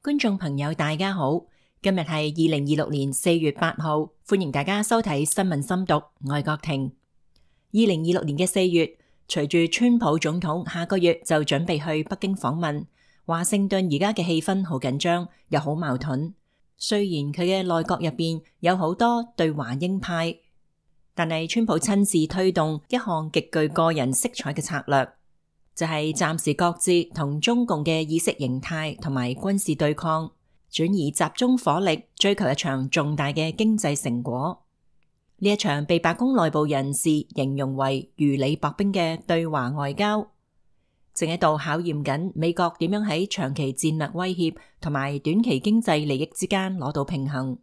觀眾朋友大家好，今日係2026年4月8號，歡迎大家收睇新聞深讀，我係郭婷。2026年嘅4月，隨住川普總統下個月就準備去北京訪問，華盛頓而家嘅氣氛好緊張，又好矛盾。雖然佢嘅內閣入邊有好多對華鷹派，但係川普親自推動一項極具個人色彩嘅策略，就係暫時擱置同中共嘅意識形態同埋軍事對抗，轉移集中火力追求一場重大嘅經濟成果。呢一場被白宮內部人士形容為如履薄冰嘅對華外交，正喺度考驗緊美國點樣喺長期戰略威脅同埋短期經濟利益之間攞到平衡。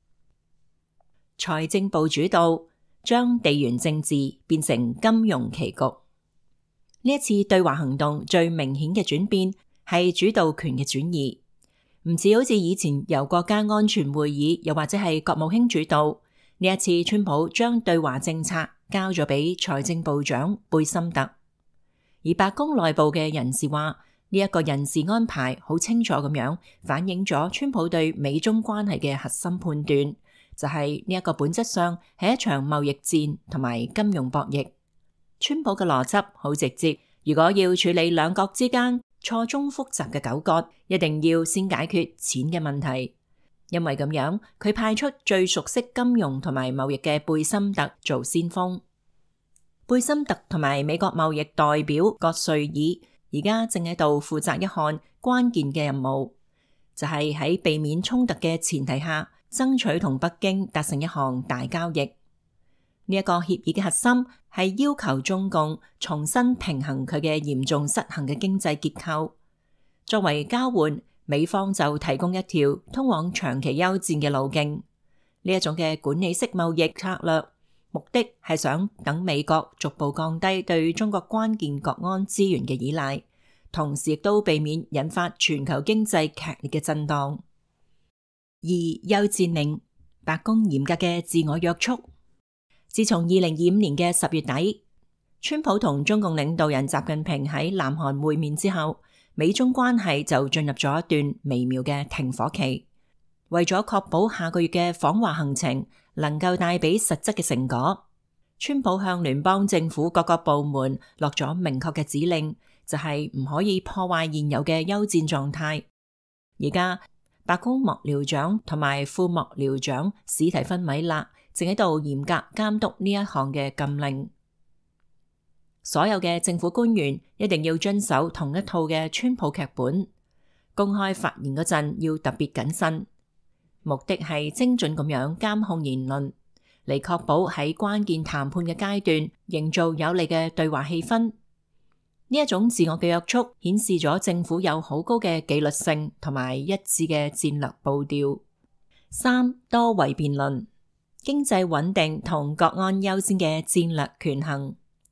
財政部主導將地緣政治變成金融棋局。呢一次對華行動最明顯嘅轉變係主導權嘅轉移，唔似好似以前由國家安全會議又或者係國務卿主導。呢一次川普將對華政策交咗俾財政部長貝森特，而白宮內部嘅人士話呢一個人事安排好清楚咁樣反映咗川普對美中關係嘅核心判斷，就係呢一個本質上係一場貿易戰同埋金融博弈。川普嘅邏輯好直接，如果要處理兩國之間錯綜複雜嘅糾葛，一定要先解決錢嘅問題。因為咁樣，佢派出最熟悉金融同埋貿易嘅貝森特做先鋒。貝森特同埋美國貿易代表葛瑞爾而家正喺度負責一項關鍵嘅任務，就係喺避免衝突嘅前提下，爭取同北京達成一項大交易。呢一個協議嘅核心係要求中共重新平衡佢嘅嚴重失衡嘅經濟結構。作為交換，美方就提供一條通往長期休戰嘅路徑。呢一種嘅管理式貿易策略，目的係想等美國逐步降低對中國關鍵國安資源嘅依賴，同時亦都避免引發全球經濟劇烈嘅震盪。而休戰令，白宮嚴格嘅自我約束。自從2025年嘅10月底，川普同中共領導人習近平喺南韓會面之後，美中關係就進入咗一段微妙嘅停火期。為咗確保下個月嘅訪華行程能夠帶俾實質嘅成果，川普向聯邦政府各個部門落咗明確嘅指令，就係唔可以破壞現有嘅休戰狀態。而家白宮幕僚長同埋副幕僚長史提芬米勒正喺度嚴格監督呢一項嘅禁令。所有嘅政府官員一定要遵守同一套嘅川普劇本，公開發言嗰陣要特別謹慎，目的係精準咁樣監控言論，嚟確保喺關鍵談判嘅階段營造有利嘅對話氣氛。呢一種自我嘅約束顯示咗政府有好高嘅紀律性同埋一致嘅戰略步調。3. 多維辯論，經濟穩定同國安優先嘅戰略權衡。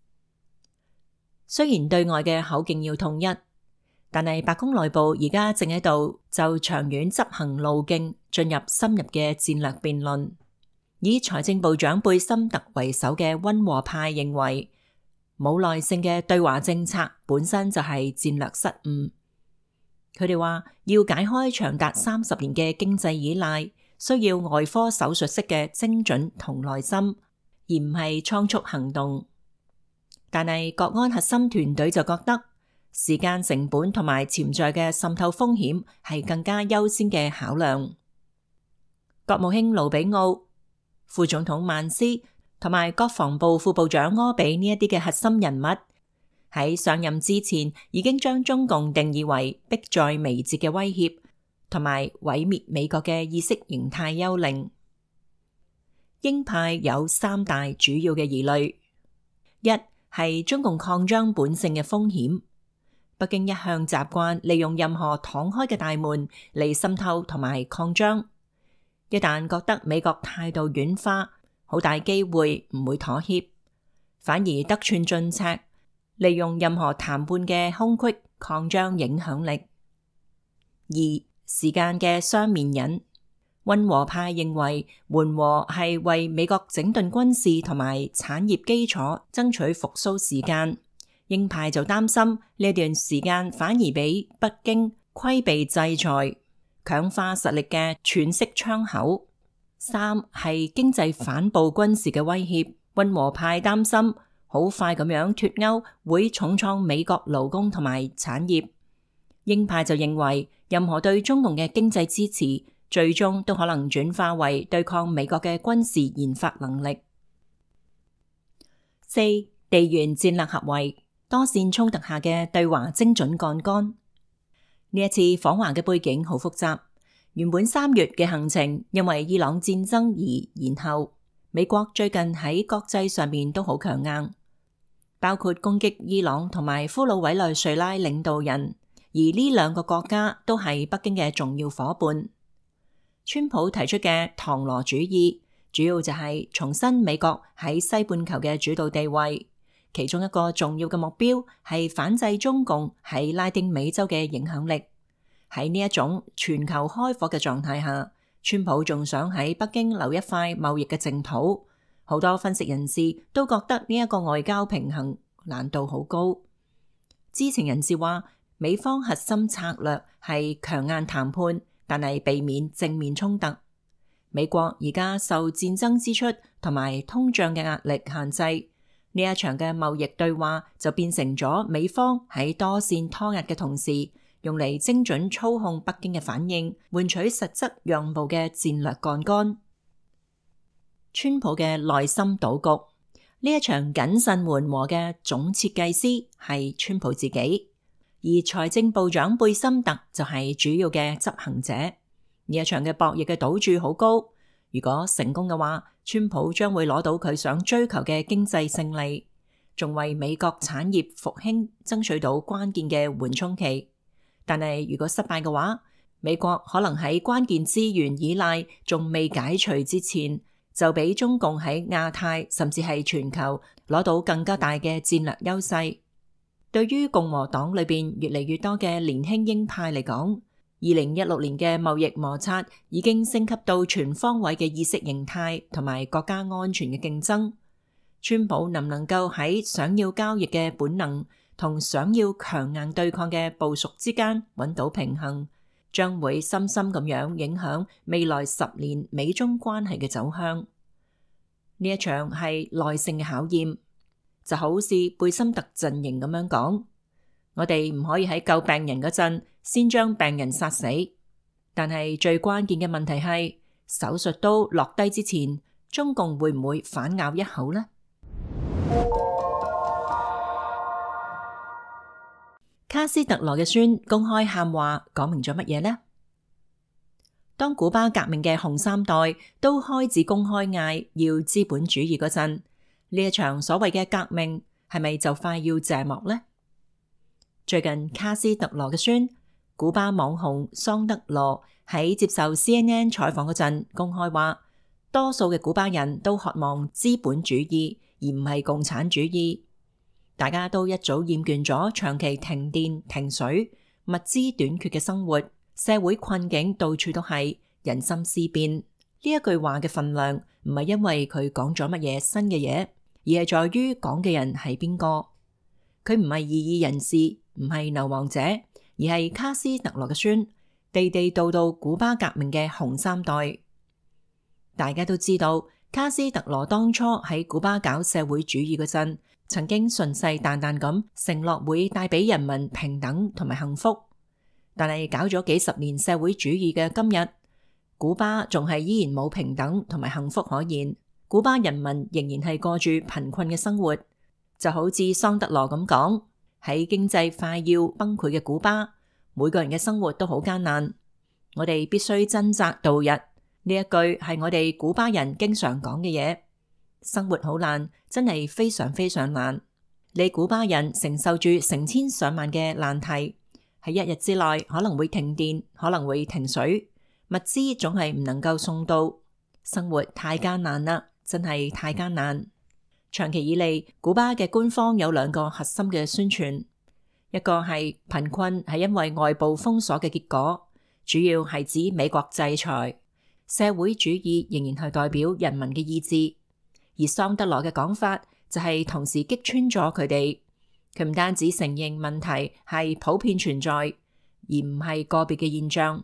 雖然對外嘅口徑要統一，但係白宮內部而家正喺度就長遠執行路徑進入深入嘅戰略辯論。以財政部長貝森特為首嘅溫和派認為，冇耐性嘅對華政策本身就係戰略失誤。佢哋話要解開長達30年嘅經濟依賴，需要外科手術式嘅精準同耐心，而唔係倉促行動。但係國安核心團隊就覺得時間成本同埋潛在嘅滲透風險係更加優先嘅考量。國務卿盧比奧、副總統曼斯同埋國防部副部長柯比呢一啲嘅核心人物喺上任之前已經將中共定義為迫在眉睫嘅威脅，同埋毀滅美國嘅意識形態幽靈。鷹派有3大主要嘅疑慮：一係中共擴張本性嘅風險。北京一向習慣利用任何敞開嘅大門嚟滲透同埋擴張，一旦覺得美國態度軟化，好大機會唔會妥協，反而得寸進尺，利用任何談判嘅空隙擴張影響力。2. 時間嘅雙面人。溫和派認為緩和係為美國整頓軍事同埋產業基礎爭取復甦時間，鷹派就擔心呢段時間反而俾北京規避制裁， 強化實力嘅喘息窗口。3係經濟反哺軍事嘅威脅。溫和派擔心好快咁樣脫歐會重創美國勞工同埋產業。鷹派就認為任何對中共嘅經濟支持，最終都可能轉化為對抗美國嘅軍事研發能力。4地緣戰略合圍，多線衝突下嘅對華精準槓桿。呢一次訪華嘅背景好複雜，原本3月嘅行程因為伊朗戰爭而延後。美國最近喺國際上面都好強硬，包括攻擊伊朗同埋俘虜委內瑞拉領導人，而呢兩個國家都係北京嘅重要夥伴。川普提出嘅唐羅主義，主要就係重申美國喺西半球嘅主導地位，其中一個重要嘅目標係反制中共喺拉丁美洲嘅影響力。喺呢一種全球開火嘅狀態下，川普仲想喺北京留一塊貿易嘅淨土，好多分析人士都覺得呢一個外交平衡難度好高。知情人士話，美方核心策略係強硬談判，但係避免正面衝突。美國而家受戰爭支出同埋通脹嘅壓力限制，呢一場嘅貿易對話就變成咗美方喺多線拖壓嘅同時，用嚟精準操控北京嘅反應，換取實質讓步嘅戰略槓桿。川普嘅內心賭局，呢一場謹慎緩和嘅總設計師係川普自己，而財政部長貝森特就係主要嘅執行者。呢一場嘅博弈嘅賭注好高，如果成功嘅話，川普將會攞到佢想追求嘅經濟勝利，仲為美國產業復興爭取到關鍵嘅緩衝期。但係如果失敗嘅話，美國可能喺關鍵資源依賴仲未解除之前，就比中共喺亞太甚至係全球攞到更加大嘅戰略優勢。對於共和黨裏邊越嚟越多嘅年輕鷹派嚟講，2016年嘅貿易摩擦已經升級到全方位嘅意識形態同埋國家安全嘅競爭。川普能唔能夠喺想要交易嘅本能同想要強硬對抗嘅部署之間揾到平衡，將會深深咁樣影響未來10年美中關係嘅走向。呢一場係耐性嘅考驗，就好似貝森特陣營咁樣講，我哋唔可以喺救病人嗰陣先將病人殺死，但係最關鍵嘅問題係手術刀落低之前，中共會唔會反咬一口呢？卡斯特羅嘅孫公開喊話，講明咗乜嘢呢？當古巴革命嘅紅三代都開始公開嗌要資本主義嗰陣，呢一場所謂嘅革命係咪就快要謝幕呢？最近卡斯特羅嘅孫古巴網紅桑德羅喺接受 CNN 採訪嗰陣公開話，多數嘅古巴人都渴望資本主義而唔係共產主義。大家都一早厭倦咗長期停電、停水、物資短缺嘅生活，社會困境到處都係，人心思變。呢一句話嘅份量唔係因為佢講咗乜嘢新嘅嘢，而係在於講嘅人係邊個。佢唔係異議人士，唔係流亡者，而係卡斯特羅嘅孫，地地道道古巴革命嘅紅三代。大家都知道，卡斯特羅當初喺古巴搞社會主義嗰陣，曾經信誓旦旦咁承諾會帶俾人民平等同埋幸福，但係搞咗幾十年社會主義嘅今日，古巴仲係依然冇平等同埋幸福可言，古巴人民仍然係過住貧困嘅生活。就好似桑德羅咁講，喺經濟快要崩潰嘅古巴，每個人嘅生活都好艱難，我哋必須掙扎度日。呢一句係我哋古巴人經常講嘅嘢。生活好難，真係非常非常難。你古巴人承受住成千上萬嘅難題，喺一日之內可能會停電，可能會停水，物資總係唔能夠送到，生活太艱難啦，真係太艱難。長期以嚟，古巴嘅官方有兩個核心嘅宣傳，一個係貧困係因為外部封鎖嘅結果，主要係指美國制裁，社會主義仍然係代表人民嘅意志。而桑德羅嘅講法就係同時擊穿咗佢哋，佢唔單止承認問題係普遍存在，而唔係個別嘅現象，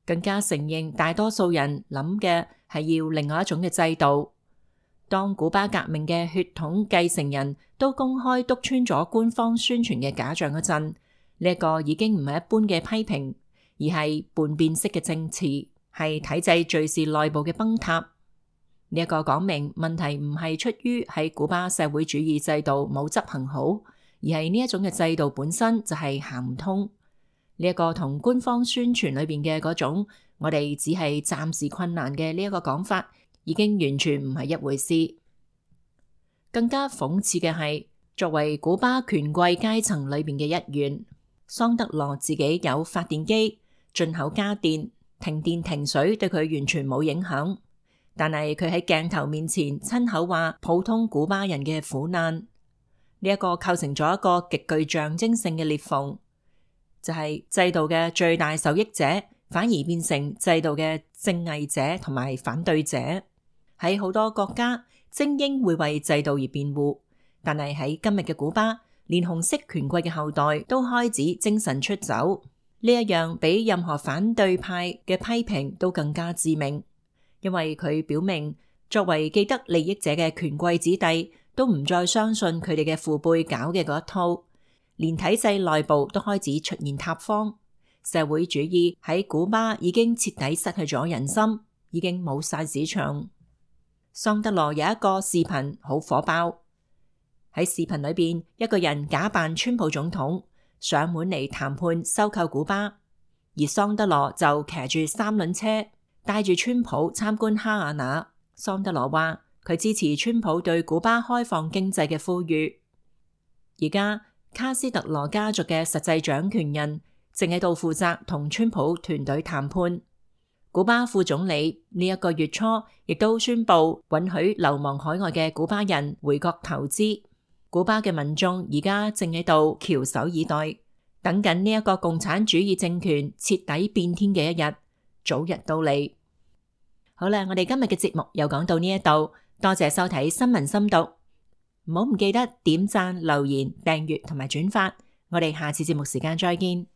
更加承認大多數人諗嘅係要另外一種嘅制度。當古巴革命嘅血統繼承人都公開篤穿咗官方宣傳嘅假象嗰陣，呢一個已經唔係一般嘅批評，而係叛變式嘅證詞，係體制敘事內部嘅崩塌。呢一個講明問題唔係出於喺古巴社會主義制度冇執行好，而係呢一種嘅制度本身就係行唔通。呢一個同官方宣傳裏邊嘅嗰種我哋只係暫時困難嘅呢一個講法，已經完全唔係一回事。更加諷刺嘅係，作為古巴權貴階層裏邊嘅一員，桑德羅自己有發電機、進口家電，停電停水對佢完全冇影響。但係佢喺鏡頭面前親口話普通古巴人嘅苦難，呢一個構成咗一個極具象徵性嘅裂縫，就係制度嘅最大受益者反而變成制度嘅正義者同埋反對者。喺好多國家，精英會為制度而辯護，但係喺今日嘅古巴，連紅色權貴嘅後代都開始精神出走。呢一樣比任何反對派嘅批評都更加致命，因為佢表明作為既得利益者嘅權貴子弟都唔再相信佢哋嘅父輩搞嘅嗰一套，連體制內部都開始出現塌方。社會主義喺古巴已經徹底失去咗人心，已經冇晒市場。桑德羅有一個視頻好火爆，喺視頻裏邊，一個人假扮川普總統上門嚟談判收購古巴，而桑德羅就騎住三輪車帶住川普參觀哈瓦那。桑德羅話佢支持川普對古巴開放經濟嘅呼籲。而家卡斯特羅家族嘅實際掌權人正喺度負責同川普團隊談判。古巴副總理呢一個月初亦都宣布允許流亡海外嘅古巴人回國投資。古巴嘅民眾而家正喺度翹首以待，等緊呢一個共產主義政權徹底變天嘅一日早日到嚟。好啦，我哋今日嘅節目又講到呢一度，多謝收睇新聞深讀，唔好唔記得點讚、留言、訂閱同埋轉發。我哋下次節目時間再見。